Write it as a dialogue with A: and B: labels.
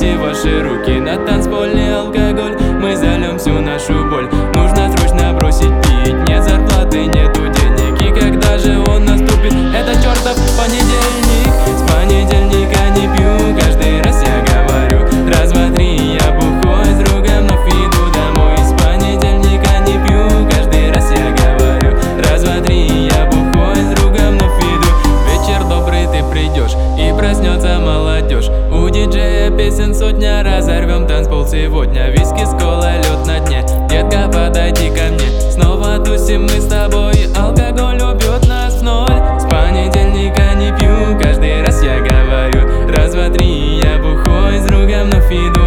A: Положите ваши руки на танцполе алкоголь. Мы зальем всю нашу боль. Нужно срочно бросить пить. Нет зарплаты, нету денег. И когда же он наступит? Это чертов понедельник. С понедельника не пью, каждый раз я говорю. Раз, два, три, я бухой с другом, но иду домой. С понедельника не пью, каждый раз я говорю. Раз, два, три, я бухой с другом, но иду. Вечер добрый, ты придешь, и проснется молодежь. У диджея песен сотня, разорвем танцпол сегодня. Виски с колой, лед на дне. Детка, подойди ко мне. Снова тусим мы с тобой, алкоголь убьет нас в ноль. С понедельника не пью, каждый раз я говорю. Раз, два, три, я бухой с другом, но иду